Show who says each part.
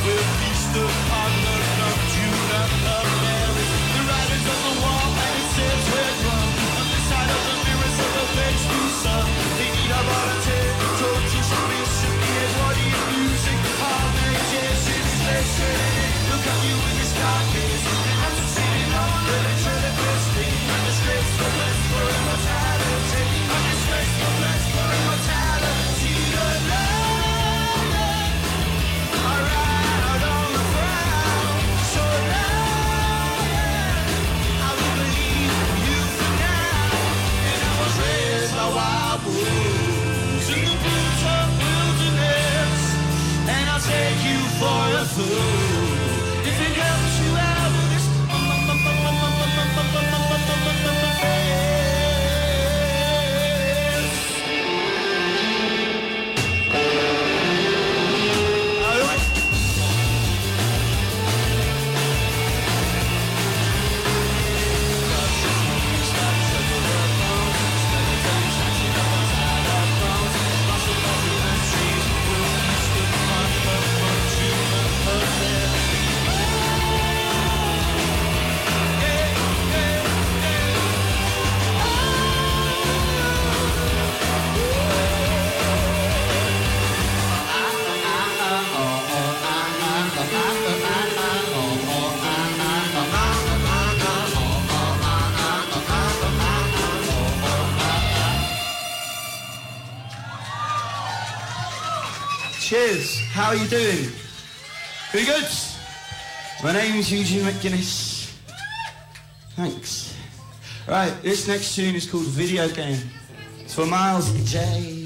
Speaker 1: We'll feast upon the nocturne of the berries. The riders of the wall and it says we're drunk. On the side of the mirrors of the face to sun. They need a volunteer, total submission. Body music, all meditations, listening. Look at you in this darkness. I'm just sitting on the treasure thirsty. I'm disgraced for blessed for immortality. I'm disgraced for blessed for immortality. Good Lord, I ride out on the ground. So Lord, I will believe you for now. And I was raised by wild wolves in the boots of wilderness. And I'll take you for a fool if it helps you out with this. Cheers, how are you doing? Pretty good? My name's Eugene McGuinness. Thanks. Right, this next tune is called Video Game. It's for Miles J.